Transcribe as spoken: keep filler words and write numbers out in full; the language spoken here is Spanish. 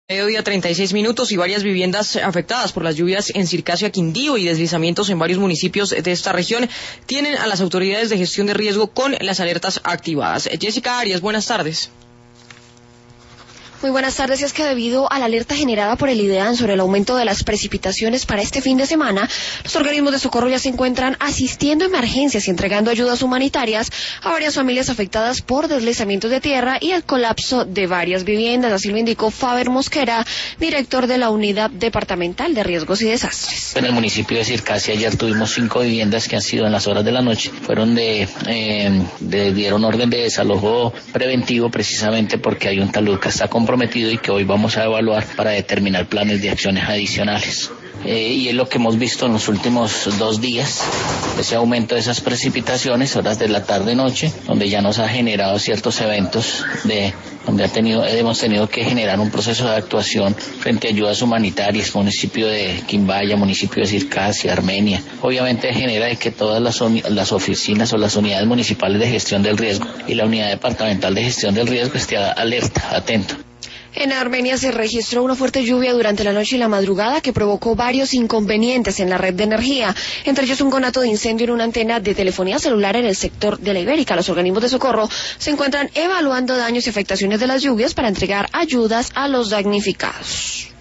Mediodía treinta y seis minutos y varias viviendas afectadas por las lluvias en Circasia, Quindío y deslizamientos en varios municipios de esta región tienen a las autoridades de gestión de riesgo con las alertas activadas. Jessica Arias, buenas tardes. Muy buenas tardes. Y es que debido a la alerta generada por el IDEAN sobre el aumento de las precipitaciones para este fin de semana, los organismos de socorro ya se encuentran asistiendo emergencias y entregando ayudas humanitarias a varias familias afectadas por deslizamientos de tierra y el colapso de varias viviendas. Así lo indicó Faber Mosquera, director de la Unidad Departamental de Riesgos y Desastres. En el municipio de Circasia ayer tuvimos cinco viviendas que han sido en las horas de la noche, fueron de, eh, de dieron orden de desalojo preventivo precisamente porque hay un talud que está comprometido y que hoy vamos a evaluar para determinar planes de acciones adicionales. Eh, y es lo que hemos visto en los últimos dos días, ese aumento de esas precipitaciones, horas de la tarde-noche, donde ya nos ha generado ciertos eventos de donde ha tenido, hemos tenido que generar un proceso de actuación frente a ayudas humanitarias, municipio de Quimbaya, municipio de Circasia, Armenia. Obviamente genera de que todas las, las oficinas o las unidades municipales de gestión del riesgo y la unidad departamental de gestión del riesgo esté alerta, atento. En Armenia se registró una fuerte lluvia durante la noche y la madrugada que provocó varios inconvenientes en la red de energía, entre ellos un conato de incendio en una antena de telefonía celular en el sector de la Ibérica. Los organismos de socorro se encuentran evaluando daños y afectaciones de las lluvias para entregar ayudas a los damnificados.